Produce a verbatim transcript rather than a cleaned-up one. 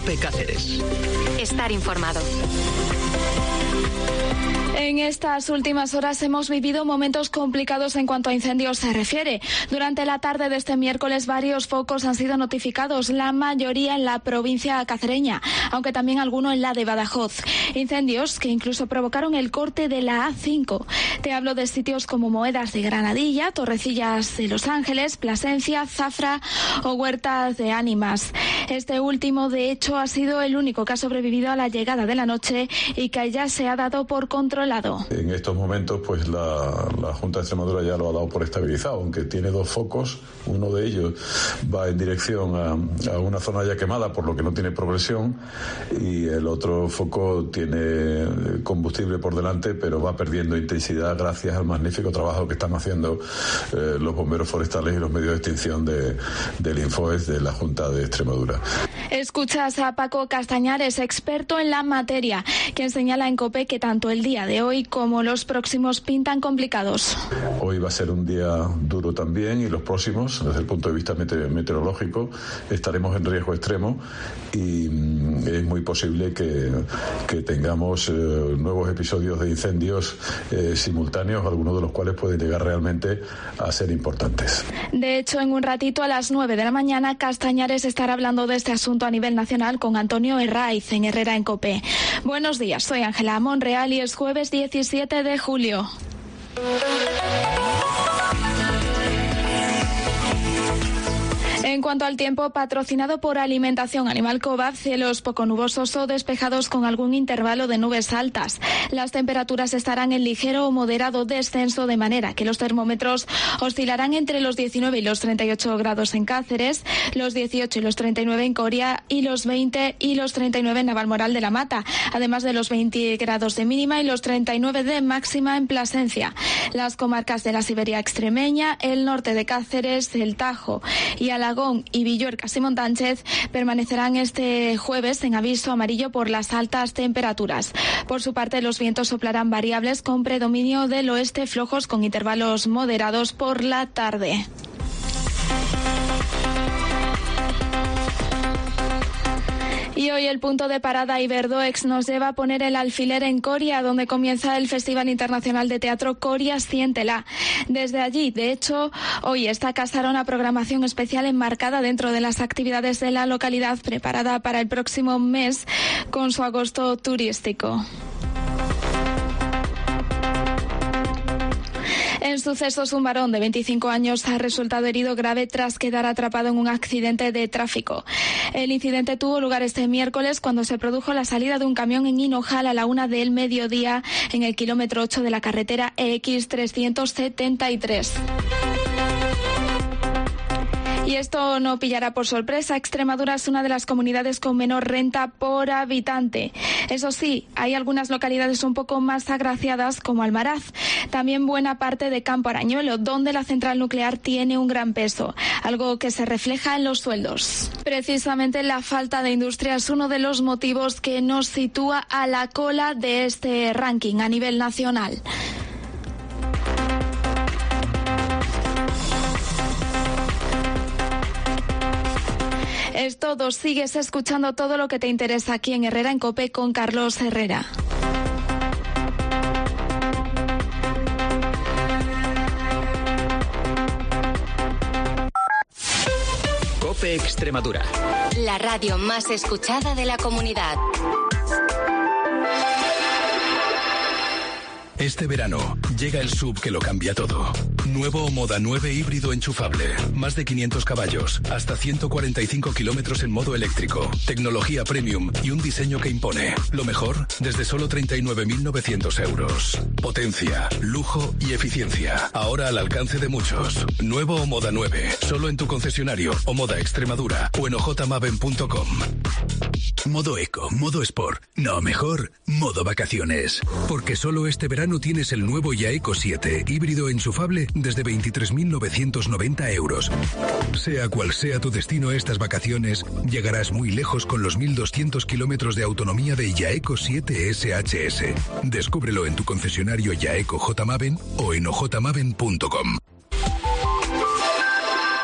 COPE Cáceres. Estar informado. En estas últimas horas hemos vivido momentos complicados en cuanto a incendios se refiere. Durante la tarde de este miércoles varios focos han sido notificados, la mayoría en la provincia cacereña, aunque también alguno en la de Badajoz. Incendios que incluso provocaron el corte de la A cinco. Te hablo de sitios como Moedas de Granadilla, Torrecillas de Los Ángeles, Plasencia, Zafra o Huertas de Ánimas. Este último, de hecho, ha sido el único que ha sobrevivido a la llegada de la noche y que ya se ha dado por controlado. En estos momentos, pues la, la Junta de Extremadura ya lo ha dado por estabilizado, aunque tiene dos focos. Uno de ellos va en dirección a, a una zona ya quemada, por lo que no tiene progresión, y el otro foco tiene combustible por delante, pero va perdiendo intensidad gracias al magnífico trabajo que están haciendo eh, los bomberos forestales y los medios de extinción de, del Infoes de la Junta de Extremadura. Escuchas a Paco Castañares, experto en la materia, quien señala en COPE que tanto el día de hoy como los próximos pintan complicados. Hoy va a ser un día duro también, y los próximos, desde el punto de vista meteorológico, estaremos en riesgo extremo, y es muy posible que, que tengamos eh, nuevos episodios de incendios eh, simultáneos, algunos de los cuales pueden llegar realmente a ser importantes. De hecho, en un ratito a las nueve de la mañana, Castañares estará hablando de este asunto a nivel nacional con Antonio Herraiz en Herrera en COPE. Buenos días, soy Ángela Monreal y es jueves diecisiete de julio. En cuanto al tiempo, patrocinado por Alimentación Animal Cobab, cielos poco nubosos o despejados con algún intervalo de nubes altas. Las temperaturas estarán en ligero o moderado descenso, de manera que los termómetros oscilarán entre los diecinueve y los treinta y ocho grados en Cáceres, los dieciocho y los treinta y nueve en Coria y los veinte y los treinta y nueve en Navalmoral de la Mata, además de los veinte grados de mínima y los treinta y nueve de máxima en Plasencia. Las comarcas de la Siberia extremeña, el norte de Cáceres, el Tajo y Alagón y Villuercas y Montánchez permanecerán este jueves en aviso amarillo por las altas temperaturas. Por su parte, los vientos soplarán variables con predominio del oeste, flojos con intervalos moderados por la tarde. Y hoy el punto de parada Iberdoex nos lleva a poner el alfiler en Coria, donde comienza el Festival Internacional de Teatro Coria Siéntela. Desde allí, de hecho, hoy está casada una programación especial enmarcada dentro de las actividades de la localidad, preparada para el próximo mes con su agosto turístico. En sucesos, un varón de veinticinco años ha resultado herido grave tras quedar atrapado en un accidente de tráfico. El incidente tuvo lugar este miércoles cuando se produjo la salida de un camión en Hinojal a la una del mediodía en el kilómetro ocho de la carretera E X trescientos setenta y tres. Y esto no pillará por sorpresa. Extremadura es una de las comunidades con menor renta por habitante. Eso sí, hay algunas localidades un poco más agraciadas como Almaraz. También buena parte de Campo Arañuelo, donde la central nuclear tiene un gran peso, algo que se refleja en los sueldos. Precisamente la falta de industria es uno de los motivos que nos sitúa a la cola de este ranking a nivel nacional. Es todo, sigues escuchando todo lo que te interesa aquí en Herrera en COPE con Carlos Herrera. COPE Extremadura. La radio más escuchada de la comunidad. Este verano llega el S U V que lo cambia todo. Nuevo Moda nueve híbrido enchufable. Más de quinientos caballos, hasta ciento cuarenta y cinco kilómetros en modo eléctrico. Tecnología premium y un diseño que impone. Lo mejor, desde solo treinta y nueve mil novecientos euros. Potencia, lujo y eficiencia. Ahora al alcance de muchos. Nuevo Moda nueve. Solo en tu concesionario o Moda Extremadura o en ojmaven punto com. Modo eco, modo sport. No, mejor, modo vacaciones. Porque solo este verano tienes el nuevo Yaeco siete, híbrido enchufable desde veintitrés mil novecientos noventa euros. Sea cual sea tu destino estas vacaciones, llegarás muy lejos con los mil doscientos kilómetros de autonomía de Yaeco siete S H S. Descúbrelo en tu concesionario Yaeco J Maven o en ojmaven punto com.